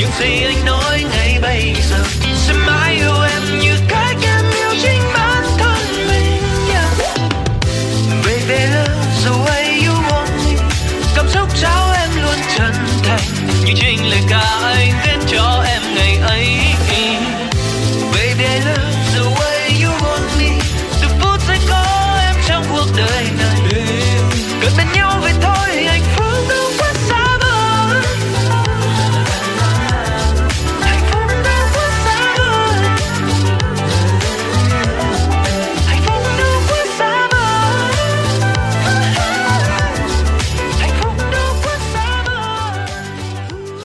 những gì anh nói ngay bây giờ sẽ mãi yêu em như cách em yêu chính bản thân mình. Baby, the way you want me, cảm xúc trao em luôn chân thành như chính lời ca